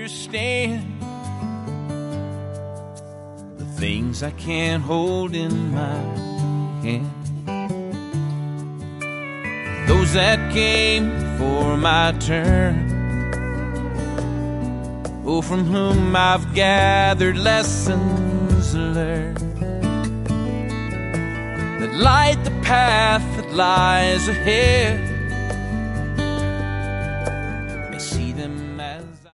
understand the things I can't hold in my hand. Those that came before my turn, oh, from whom I've gathered lessons learned that light the path that lies ahead,